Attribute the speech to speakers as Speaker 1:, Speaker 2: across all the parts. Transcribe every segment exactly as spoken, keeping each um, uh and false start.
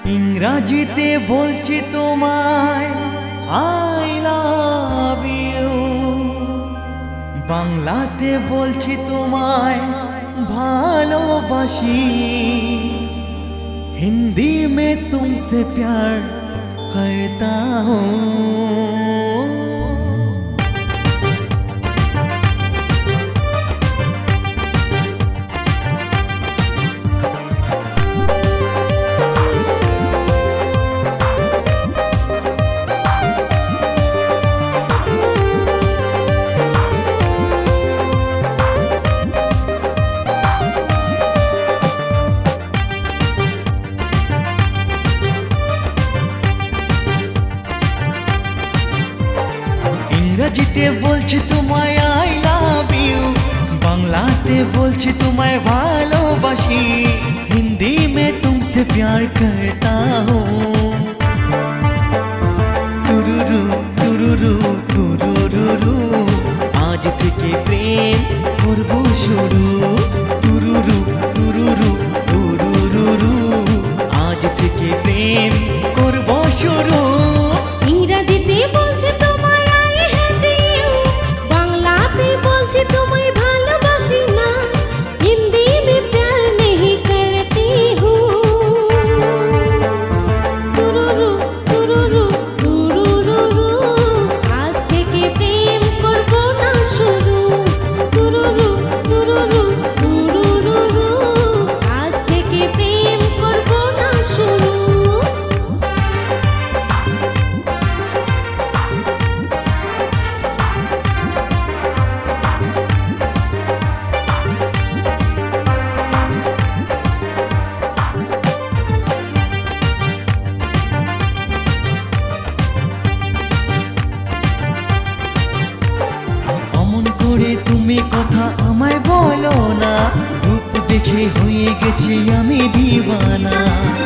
Speaker 1: ইংরাজিতে বলছি তোমায় আই লাভ ইউ, বাংলাতে বলছি তোমায় ভালোবাসি, हिंदी में तुमसे प्यार करता हूँ। ইংরেজিতে বলছি তোমায় আই লাভ ইউ, বাংলাতে বলছি তোমায় ভালোবাসি, হিন্দি में तुमसे प्यार करता हूँ। तुरुरु तुरुरु तुरुरु आज থেকে প্রেম করব শুরু, তুরুরু তুরুরু তুরুরু আজ থেকে প্রেম করব শুরু।
Speaker 2: ইংরেজিতে বলছি তোমায় আই হেট ইউ, বাংলাতে বলছি তোমায় ভালোবাসি না, হিন্দি में प्यार नहीं करती हूँ। তুরুরু তুরুরু তুরুরু আজ থেকে প্রেম করব না শুরু, তুরুরু তুরুরু তুরুরু আজ থেকে প্রেম করব না শুরু।
Speaker 1: অমন করে তুমি কথা আমায় বলো না, রূপ দেখে হয়ে গেছি আমি দিওয়ানা।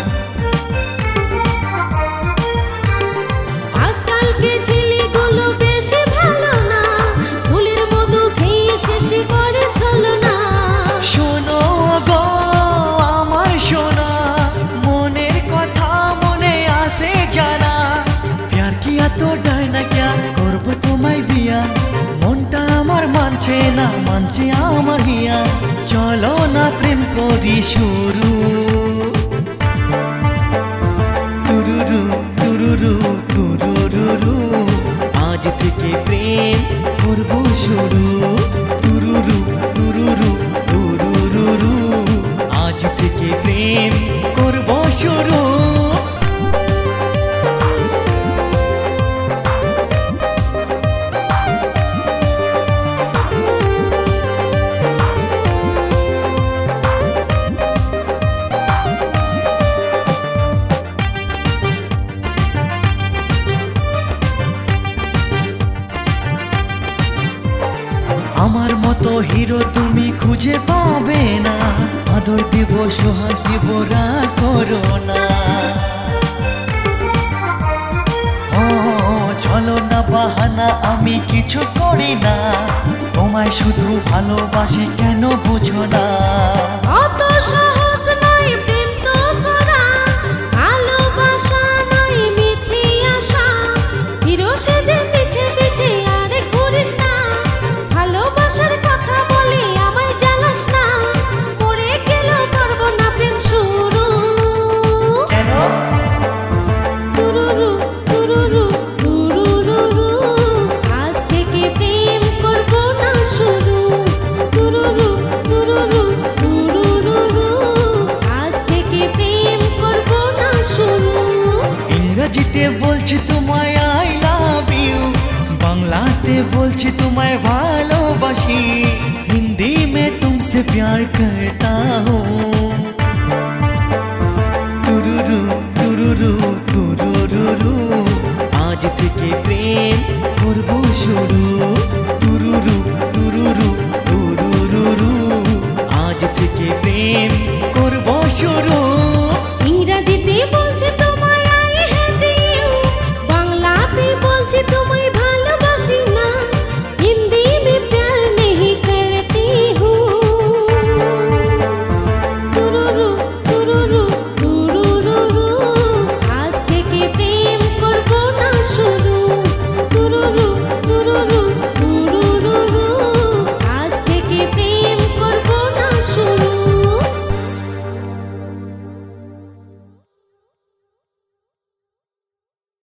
Speaker 2: আজকালকে ছেলেগুলো বেশি ভালো না, ফুলের মধু খেয়ে শেষে করে চলো না।
Speaker 1: শোনো গো আমার সোনা, মনের কথা মনে আসে জানা, প্যার কিয়া তো ডায় না ক্যা করব তোমায় বিয়া, মনটা আমার মানছে না মানছে আমার হিয়া, চলো না প্রেম করি শুরু। তুরুরু তুরুরু তুরুরু আজ থেকে প্রেম করব শুরু, তুরুরু তুরুরু তুরুরু আজ থেকে প্রেম করব শুরু। আমার মতো হিরো তুমি খুঁজে পাবে না, আদর দিব সোহাগ দিব রাগ করো না। ও চলো না বাহানা আমি কিছু করি না, তোমায় শুধু ভালোবাসি কেন বুঝো না।
Speaker 2: অত সহজ নয় প্রেম তো করা, ভালোবাসা নয় মিথ্যে আশা, হিরো সেজে পিছে পিছে আরে ঘুরিস না, ভালোবাসার কথা বলে আমায় জ্বালাস না, পড়ে গেলেও করব না প্রেম শুরু।
Speaker 1: কেন?
Speaker 2: তুরুরু তুরুরু তুরুরু আজ থেকে প্রেম করব না শুরু, তুরুরু তুরুরু তুরুরু আজ থেকে প্রেম করব না শুরু।
Speaker 1: ইংরেজিতে বলছি তোমায় আই লাভ ইউ, বাংলাতে বলছি তোমায় ভালোবাসি, হিন্দি में तुमसे प्यार करता हूँ। তুরুরু তুরুরু তুরুরু আজ থেকে প্রেম করব শুরু।